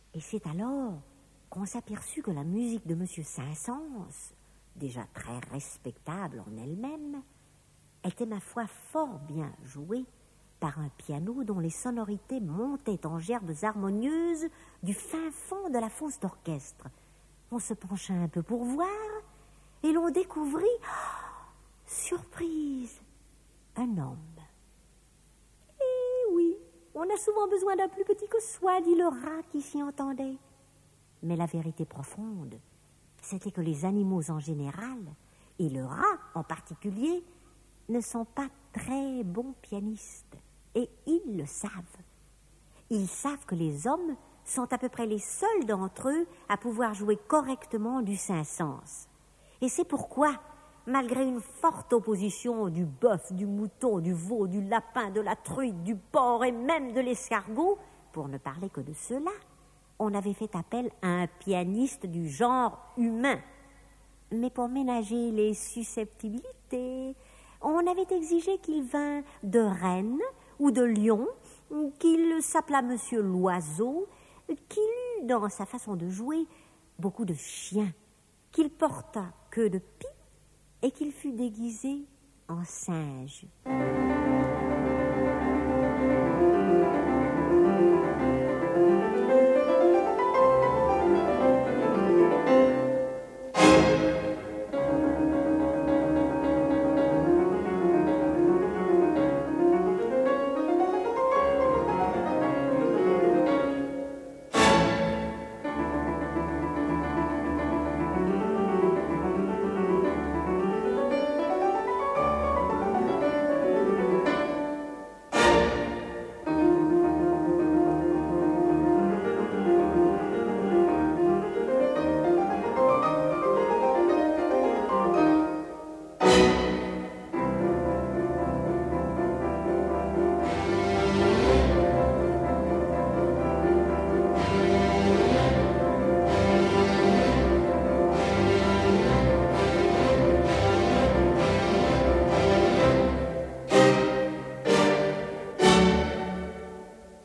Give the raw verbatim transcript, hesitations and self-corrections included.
Et c'est alors qu'on s'aperçut que la musique de Monsieur Saint-Saëns, déjà très respectable en elle-même, était ma foi fort bien jouée par un piano dont les sonorités montaient en gerbes harmonieuses du fin fond de la fosse d'orchestre. On se pencha un peu pour voir et l'on découvrit, oh, surprise, un homme. Eh oui, on a souvent besoin d'un plus petit que soi, dit le rat qui s'y entendait. Mais la vérité profonde, c'était que les animaux en général, et le rat en particulier, ne sont pas très bons pianistes. Et ils le savent. Ils savent que les hommes sont à peu près les seuls d'entre eux à pouvoir jouer correctement du Saint-Saëns. Et c'est pourquoi, malgré une forte opposition du bœuf, du mouton, du veau, du lapin, de la truite, du porc et même de l'escargot, pour ne parler que de cela, on avait fait appel à un pianiste du genre humain. Mais pour ménager les susceptibilités, on avait exigé qu'il vînt de Rennes ou de Lyon, qu'il s'appelât Monsieur Loiseau, qu'il eût dans sa façon de jouer beaucoup de chiens, qu'il portât queue de pie et qu'il fût déguisé en singe.